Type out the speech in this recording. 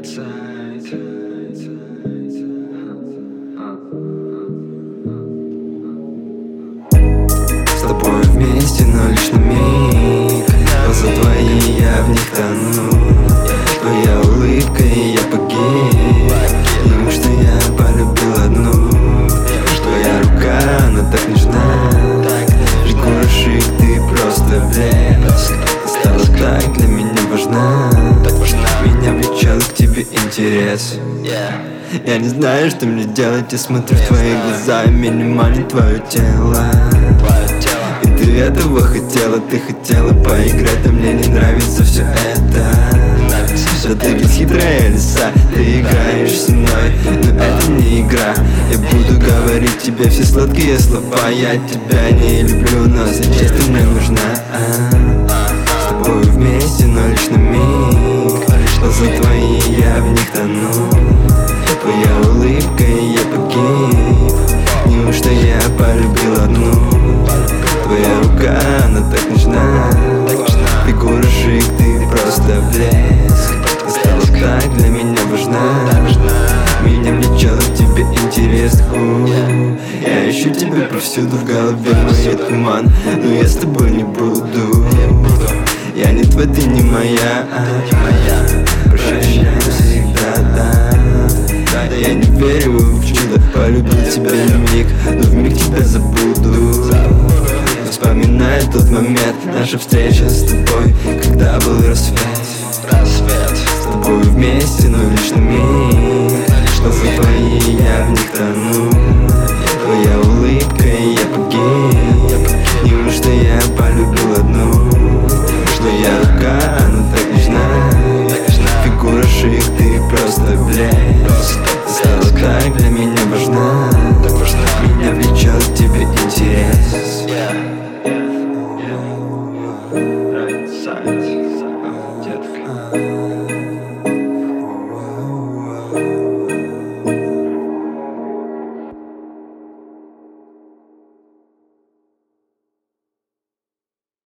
С тобой вместе, но лишь на миг. Глаза твои, я в них тону. Твоя улыбка, и я погиб. Потому что я полюбил одну. Твоя рука, она так нежна. Фигура шик, ты просто блеск. Ты стала так для меня важна. Меня влечет к тебе интерес. Я не знаю, что мне делать, я смотрю в твои глаза, и меня манит твое тело. И ты этого хотела, ты хотела поиграть, а мне не нравится все это. Что ты бесхитрая лиса, ты играешь со мной, но это не игра. Я буду говорить тебе все сладкие слова, я тебя не люблю, но сейчас ты мне нужна. С тобой вместе, но лишь на миг. Глаза твои, я в них тону. Твоя улыбка, и я погиб. Неужто я полюбил одну? Твоя рука, она так нежна. Фигура шик, ты просто блеск. Ты стала так для меня важна. Меня влечет к тебе интерес. Я ищу тебя повсюду, в голове мой туман, но я с тобой не буду. Я не твой, ты не моя. Прощай навсегда, да. Да, я не верю в чудо, полюбил тебя на миг, но вмиг тебя забуду. Вспоминаю тот момент, наша встреча с тобой, когда был рассвет. С тобой вместе, но лишь на миг. Глаза твои, я в них тону. Твоя улыбка, и я погиб. Неужто я полюбил одну? Твоя рука, она так нежна. Фигура шик, ты просто блеск. Ты стала так для меня важна.